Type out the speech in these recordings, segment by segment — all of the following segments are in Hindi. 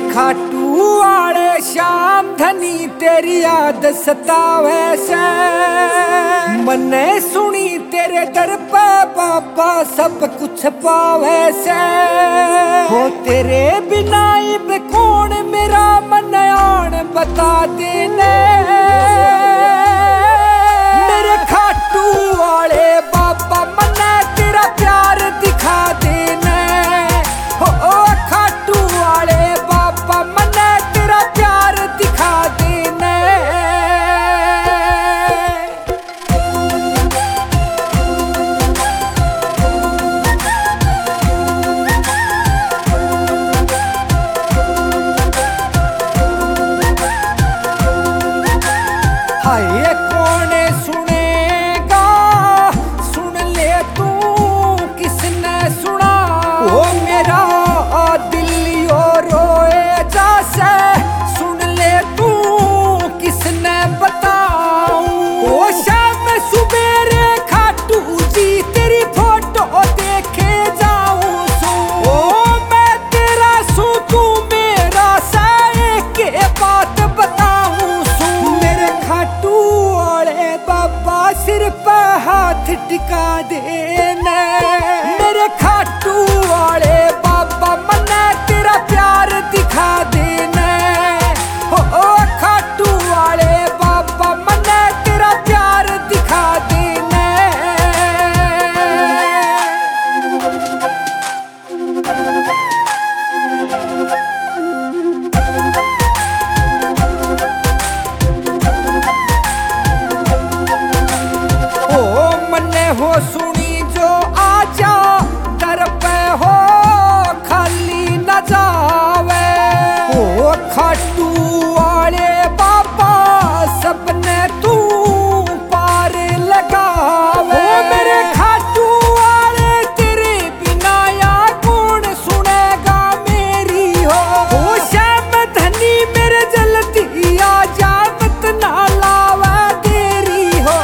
खाटू वाले श्याम धनी तेरी याद सतावे से। मने सुनी तेरे दर पे बाबा सब कुछ पावे से। हो तेरे बिना इब कौन मेरा मन आन बता देने। मेरे खाटू वाले बाबा मने तेरा प्यार दिखा देने। हो खाटू वाले बाबा मने तेरा प्यार दिखा देने। हाय कौन सुनेगा, सुन ले तू किसने सुना। ओ मेरा दिल यो रोए जैसे, सुन ले तू किसने बताऊं। ओ शाम सुबेरे खाटू जी तेरी फोटो देखे जाऊं सू। ओ मैं तेरा सू तू मेरा सा एक बात बताऊं सू। मेरे खाटू वाले बाबा सिर पे हाथ टिका देने। मेरे खाटू वाले बाबा मने तेरा प्यार दिखा देने। हो खाटू वाले बाबा मने तेरा प्यार दिखा देने। ओ मने हो सुनी जो आजा दर पे हो खाली न जावे। ओ खाटू वाले बाबा सबने तू पार लगावे। ओ मेरे खाटू वाले तेरे बिना या कौन सुनेगा मेरी हो। ओ श्याम धनी मेरे जल्दी आजा मत ना लावा तेरी हो।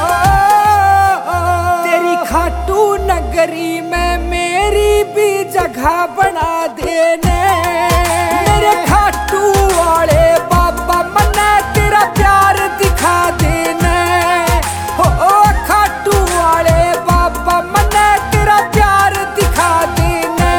तेरी खाटू नगरी में मेरी भी जगह बना देने। मेरे खाटू वाले बाबा मने तेरा प्यार दिखा देने। हो खाटू वाले बाबा मने तेरा प्यार दिखा देने।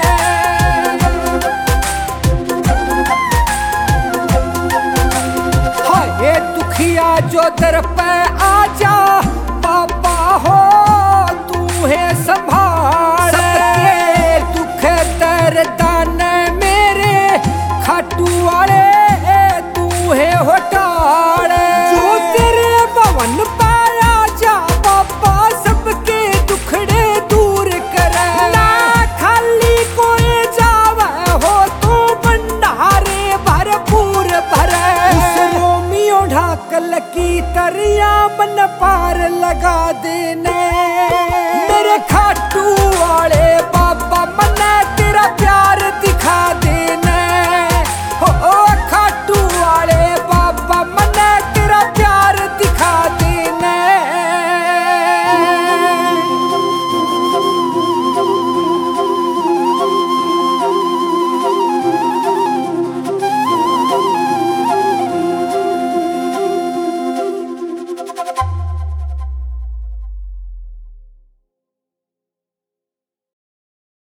हाय दुखिया जो दर पे आजा बाबा हो तू है संभाल। सबके दुख दर्द ने मेरे खाटू वाले तू है होटाल। जो तेरे भवन पाया जा बाबा सबके दुखड़े दूर करे। ना खाली कोई जावे हो तो भंडारे भरपूर भरे। उस रोमियो ढाकल की तरिया मन पार लगा देने।